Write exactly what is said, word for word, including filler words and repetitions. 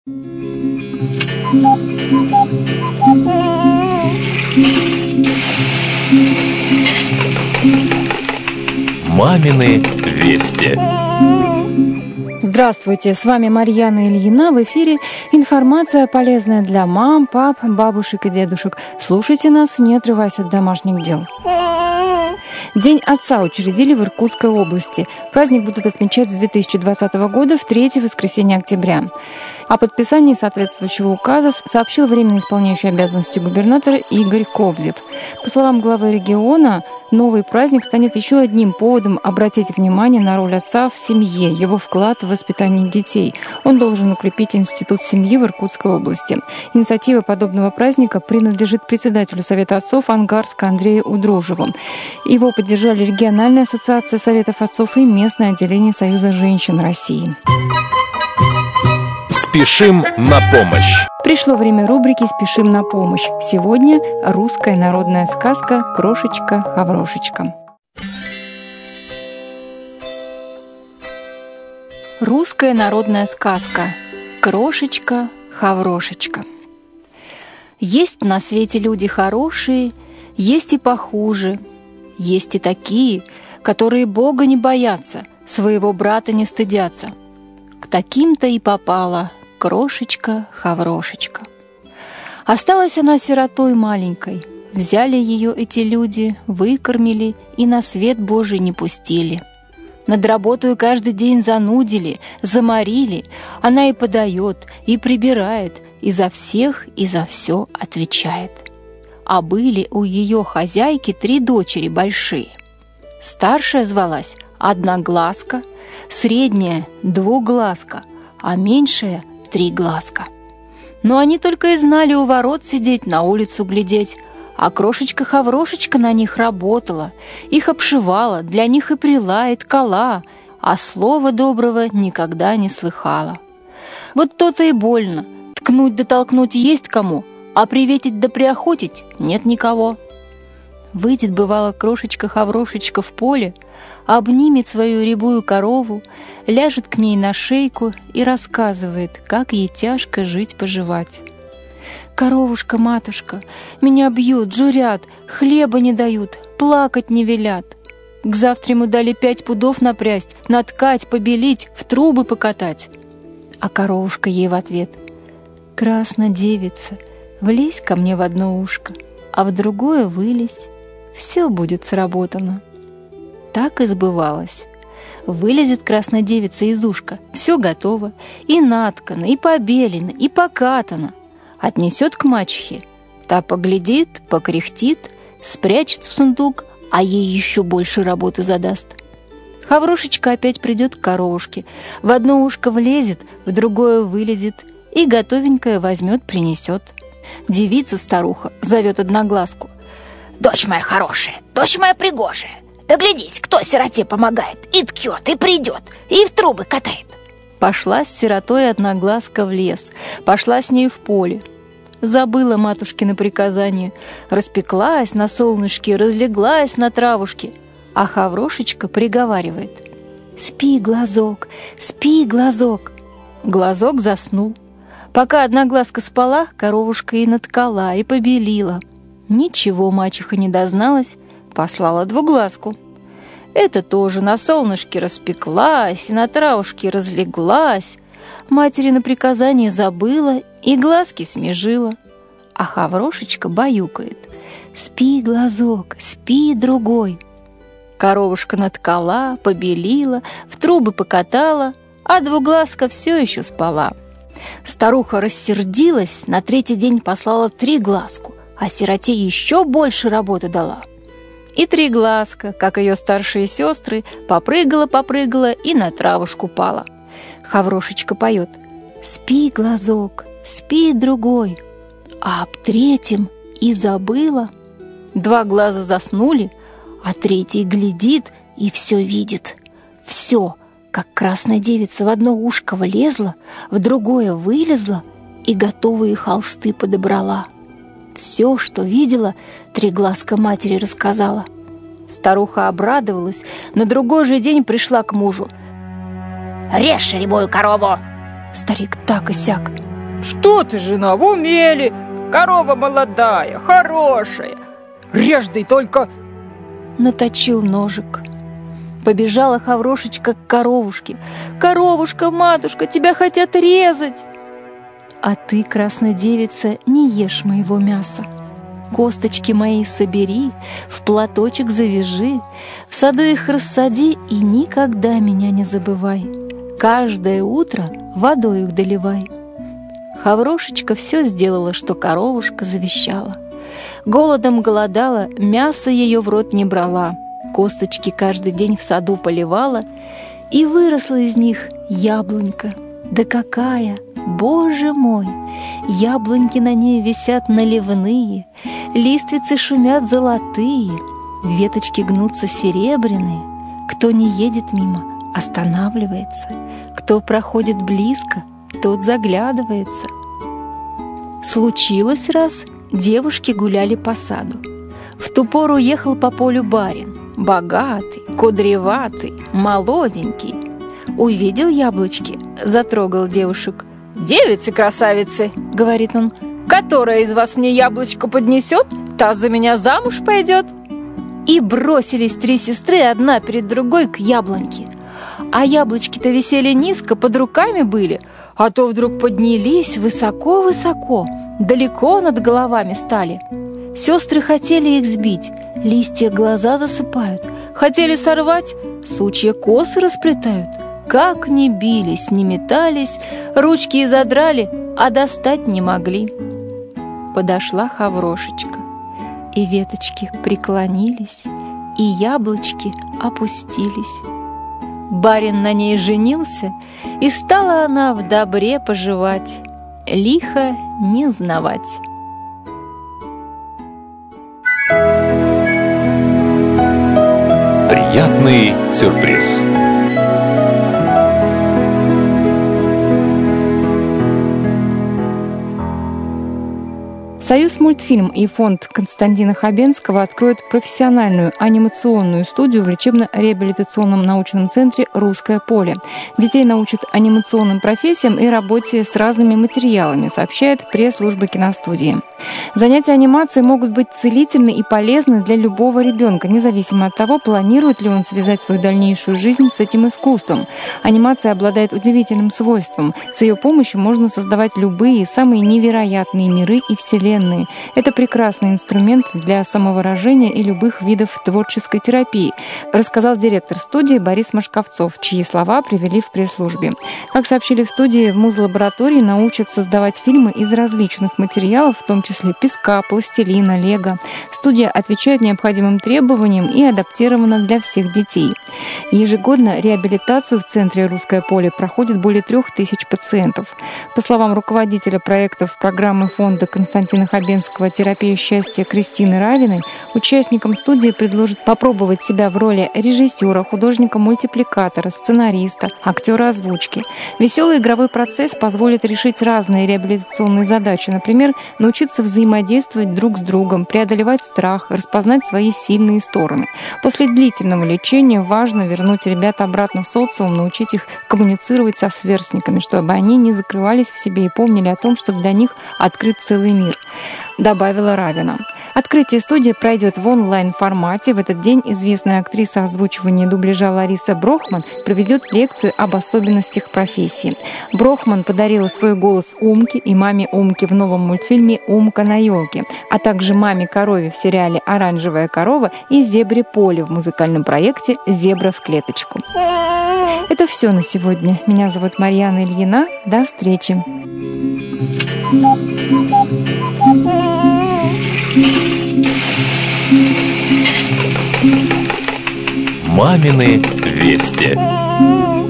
Мамины вести. Здравствуйте, с вами Марьяна Ильина. В эфире информация, полезная для мам, пап, бабушек и дедушек. Слушайте нас, не отрываясь от домашних дел. День отца учредили в Иркутской области. Праздник будут отмечать с две тысячи двадцатого года в третье воскресенье октября. О подписании соответствующего указа сообщил временно исполняющий обязанности губернатора Игорь Кобзев. По словам главы региона, новый праздник станет еще одним поводом обратить внимание на роль отца в семье, его вклад в воспитание детей. Он должен укрепить институт семьи в Иркутской области. Инициатива подобного праздника принадлежит председателю Совета отцов Ангарска Андрею Удружеву. Его поддержали региональная ассоциация Советов отцов и местное отделение Союза женщин России. Спешим на помощь. Пришло время рубрики «Спешим на помощь». Сегодня русская народная сказка «Крошечка-хаврошечка». Русская народная сказка «Крошечка-хаврошечка». Есть на свете люди хорошие, есть и похуже. Есть и такие, которые Бога не боятся, своего брата не стыдятся. К таким-то и попала крошечка-хаврошечка. Осталась она сиротой маленькой. Взяли ее эти люди, выкормили и на свет Божий не пустили. Над работой каждый день занудили, заморили. Она и подает, и прибирает, и за всех, и за все отвечает. А были у ее хозяйки три дочери большие. Старшая звалась Одноглазка, средняя — Двуглазка, а меньшая — Триглазка. Но они только и знали у ворот сидеть, на улицу глядеть, а крошечка-хаврошечка на них работала, их обшивала, для них и прила, и ткала, а слова доброго никогда не слыхала. Вот то-то и больно, ткнуть да толкнуть есть кому, а приветить да приохотить нет никого. Выйдет, бывало, крошечка-хаврошечка в поле, обнимет свою рябую корову, ляжет к ней на шейку и рассказывает, как ей тяжко жить-поживать. «Коровушка, матушка, меня бьют, журят, хлеба не дают, плакать не велят. К завтраму дали пять пудов напрясть, наткать, побелить, в трубы покатать». А коровушка ей в ответ: «Краснодевица, влезь ко мне в одно ушко, а в другое вылезь, все будет сработано». Так и сбывалось. Вылезет краснодевица из ушка, все готово, и наткано, и побелено, и покатано. Отнесет к мачехе, та поглядит, покряхтит, спрячет в сундук, а ей еще больше работы задаст. Хаврошечка опять придет к коровушке, в одно ушко влезет, в другое вылезет, и готовенькое возьмет, принесет. Девица-старуха зовет Одноглазку: «Дочь моя хорошая, дочь моя пригожая, да глядись, кто сироте помогает, и ткет, и придет, и в трубы катает». Пошла с сиротой Одноглазка в лес, пошла с ней в поле. Забыла матушкино приказание, распеклась на солнышке, разлеглась на травушке, а хаврошечка приговаривает: «Спи, глазок, спи, глазок». Глазок заснул. Пока Одноглазка спала, коровушка и наткала, и побелила. Ничего мачеха не дозналась, послала Двуглазку. Это тоже на солнышке распеклась и на травушке разлеглась. Материно приказание забыла и глазки смежила. А хаврошечка баюкает: «Спи, глазок, спи, другой». Коровушка наткала, побелила, в трубы покатала, а Двуглазка все еще спала. Старуха рассердилась, на третий день послала Триглазку, а сироте еще больше работы дала. И Триглазка, как ее старшие сестры, попрыгала-попрыгала и на травушку пала. Хаврошечка поет: «Спи, глазок, спи, другой». А об третьем и забыла. Два глаза заснули, а третий глядит и все видит. Все, как красная девица в одно ушко влезла, в другое вылезла и готовые холсты подобрала. Все, что видела, Триглазка матери рассказала. Старуха обрадовалась, на другой же день пришла к мужу. «Режь рябую корову!» Старик так и сяк. Что ты, жена, в уме ли? Корова молодая, хорошая. Режь дай только... Наточил ножик. Побежала Хаврошечка к коровушке. «Коровушка, матушка, тебя хотят резать!» «А ты, красная девица, не ешь моего мяса. Косточки мои собери, в платочек завяжи, в саду их рассади и никогда меня не забывай. Каждое утро водой их доливай». Хаврошечка все сделала, что коровушка завещала. Голодом голодала, мясо ее в рот не брала, косточки каждый день в саду поливала, и выросла из них яблонька. Да какая! Боже мой! Яблоньки на ней висят наливные, листвицы шумят золотые, веточки гнутся серебряные. Кто не едет мимо, останавливается, кто проходит близко, тот заглядывается. Случилось раз, девушки гуляли по саду. В ту пору ехал по полю барин, богатый, кудреватый, молоденький. Увидел яблочки, затрогал девушек. «Девицы-красавицы, — говорит он, — которая из вас мне яблочко поднесет, та за меня замуж пойдет». И бросились три сестры одна перед другой к яблоньке. А яблочки-то висели низко, под руками были, а то вдруг поднялись высоко-высоко, далеко над головами стали. Сестры хотели их сбить, листья глаза засыпают, хотели сорвать, сучья косы расплетают. Как ни бились, ни метались, ручки и задрали, а достать не могли. Подошла Хаврошечка, и веточки преклонились, и яблочки опустились. Барин на ней женился, и стала она в добре поживать, лихо не знавать. Приятный сюрприз. Союзмультфильм и фонд Константина Хабенского откроют профессиональную анимационную студию в лечебно-реабилитационном научном центре «Русское поле». Детей научат анимационным профессиям и работе с разными материалами, сообщает пресс-служба киностудии. Занятия анимацией могут быть целительны и полезны для любого ребенка, независимо от того, планирует ли он связать свою дальнейшую жизнь с этим искусством. Анимация обладает удивительным свойством. С ее помощью можно создавать любые, самые невероятные миры и вселенные. Это прекрасный инструмент для самовыражения и любых видов творческой терапии, рассказал директор студии Борис Машковцов, чьи слова привели в пресс-службе. Как сообщили в студии, в музлаборатории научат создавать фильмы из различных материалов, в том числе песка, пластилина, лего. Студия отвечает необходимым требованиям и адаптирована для всех детей. Ежегодно реабилитацию в центре «Русское поле» проходит более трех тысяч пациентов. По словам руководителя проектов программы фонда Константина Хабенского «Терапия счастья» Кристины Равиной, участникам студии предложат попробовать себя в роли режиссера, художника-мультипликатора, сценариста, актера озвучки. Веселый игровой процесс позволит решить разные реабилитационные задачи, например, научиться взаимодействовать друг с другом, преодолевать страх, распознать свои сильные стороны. После длительного лечения важно вернуть ребят обратно в социум, научить их коммуницировать со сверстниками, чтобы они не закрывались в себе и помнили о том, что для них открыт целый мир, добавила Равина. Открытие студии пройдет в онлайн-формате. В этот день известная актриса озвучивания и дубляжа Лариса Брохман проведет лекцию об особенностях профессии. Брохман подарила свой голос Умке и маме Умки в новом мультфильме «Умка на елке», а также маме Корове в сериале «Оранжевая корова» и зебре Поле в музыкальном проекте «Зебра в клеточку». Это все на сегодня. Меня зовут Марьяна Ильина. До встречи. Мамины вести.